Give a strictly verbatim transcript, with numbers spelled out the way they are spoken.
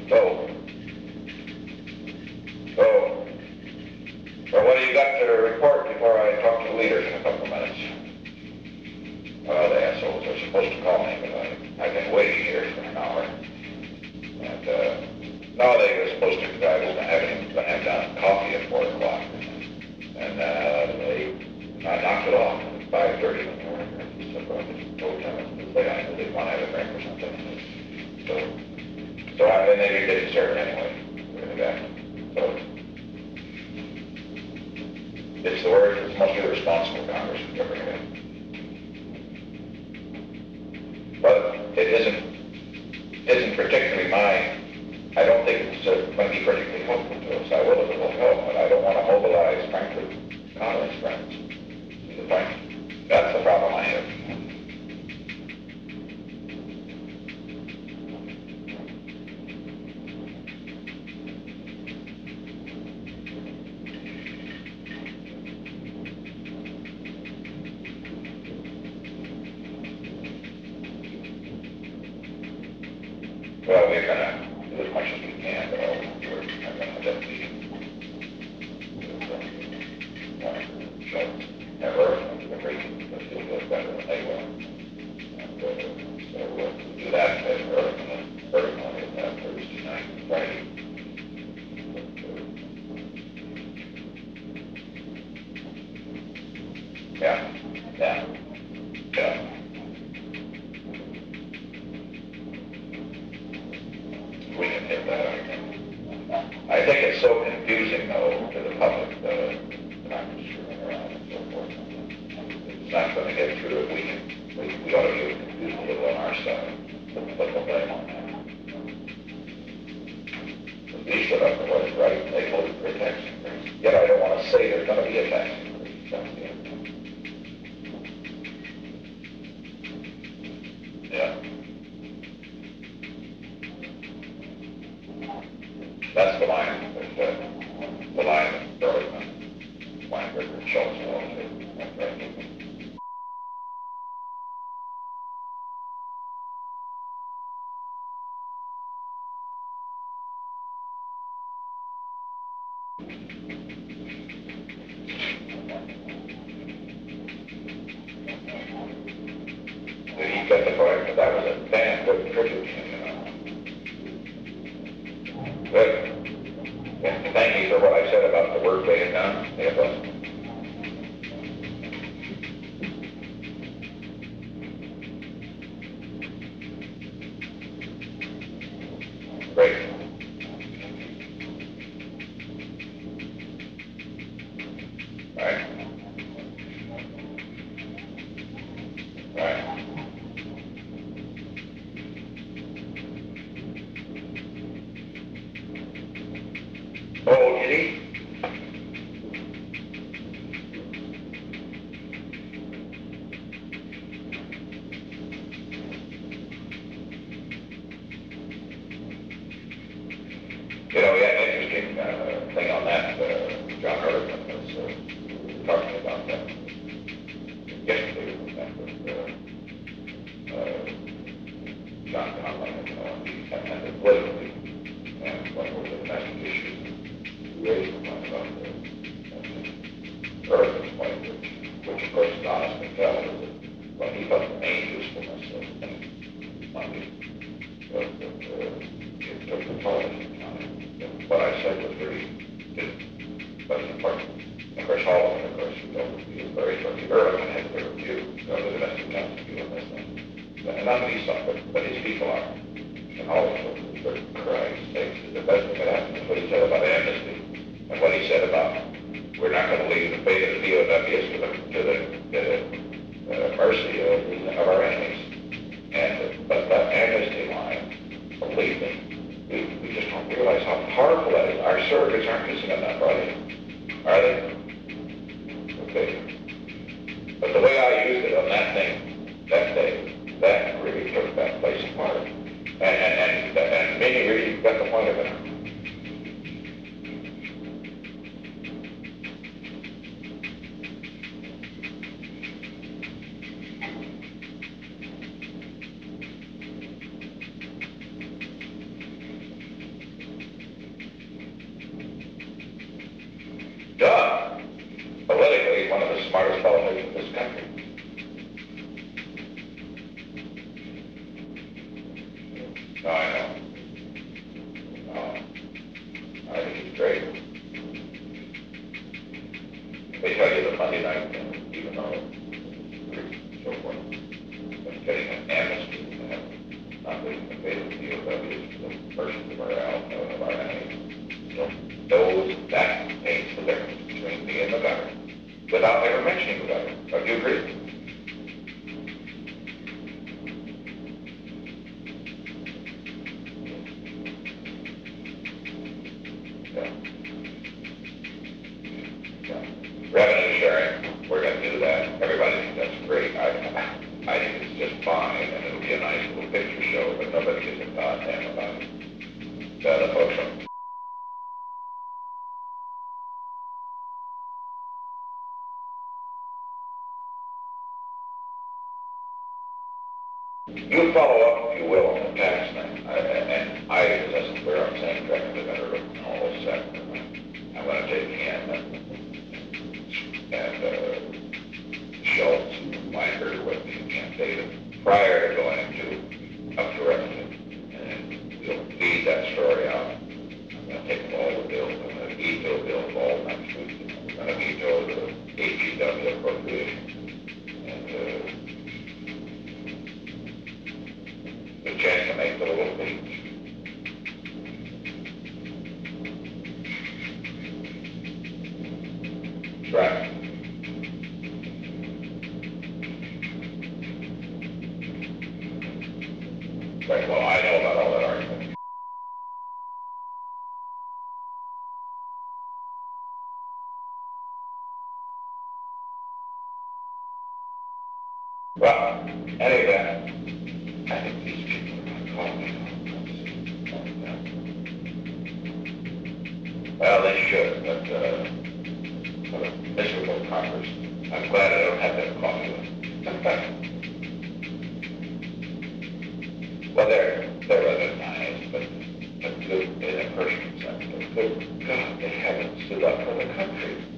So, so, so what do you got to report before I talk to the leaders in a couple of minutes? Well, the assholes are supposed to call me, but I, I've been waiting here for an hour. And, uh, no, they were supposed to, I was having to have down coffee at four o'clock. And, uh, they, I knocked it off at five thirty in the morning. I said, well, just go tell them to say I know they want to have a drink or something. So, so I, and they didn't serve it anyway. So, it's the word that's most irresponsible Congress has ever had. But it isn't, isn't particularly my, I don't think it's uh, going to be particularly helpful to us. I will if it will help, but I don't want to mobilize, frankly, Congress friends. To the point. That's the problem I have. Well, we're going to do as much as we can, but I'll, we're not going to have that meeting. So, have Earth and the region, but he'll do it better than they will. And uh, so we'll do that as Earth and then Earth on it that Thursday night and Friday. But, uh, yeah, yeah, yeah. We can take that, I think. I think it's so confusing, though, to the public, the Congress screwing around and so forth. It's not going to get through it. We can, we, we ought to be confused a little on our side. Put put the blame on that. But we stood up for what is right, and they voted for a tax increase. Yet I don't want to say there's going to be a tax increase. That's the end. Yeah. That's the line that, uh, the line that Burlington, Weinberger, and Schultz will all say. That's right. Did he get the point? But that was a damn good tribute, you know. Good. And thank you for what I said about the work they had done. They had done. Great. Right. Right. Oh, did he? You know, we had an interesting uh, thing on that. Uh, John Ehrlichman was uh, talking about that yesterday. We met with uh, uh, John Conley and, uh, and the politically and what were the domestic issues we raised the point about the uh, Ehrlichman's point, which, which of course is honest and valid, is that well, he thought the main usefulness of money was that uh, it took the television time. What I said was very good, but important. Of course, all of it, of course, you know, he was very short. Ehrlichman had a different view, you know, the domestic council view of this thing. And not me, but, but his people are. And all of them, for Christ's sake, the best thing that happened is what he said about amnesty, and what he said about we're not going to leave the fate of the P O Ws to the, to the, to the uh, mercy of, the, of our enemies. And, but that amnesty line, believe me, We, we just don't realize how powerful that is. Our surrogates aren't missing enough, are they? Are they? Okay. But the way I used it on that thing, that day, that really took that place apart. And, and, and, and maybe really got the point of it. Yeah. Yeah. Revenue sharing, we're gonna do that. Everybody thinks that's great. I, I think it's just fine, and it'll be a nice little picture show, but nobody gives a goddamn about it. The other folks from you follow up, if you will, on the tax thing. I, and I, as that's where I'm saying, directly better written all set. I'm gonna take him and, and uh, Schultz and Weinberg with me and data prior to going to up to revenue. And we'll feed that story out. I'm gonna take all the bills, I'm gonna veto bills all next week. I'm gonna veto the A G W appropriation. And uh, the chance to make the little things. Right. Right, well, I know about all that argument. Well, anyway, I think these people are going to call me. Well, they should, but, uh, what a miserable Congress. I'm glad I don't have them call me. Well, they're, they're rather nice, but, but good in a personal sense. But good God, they haven't stood up for the country.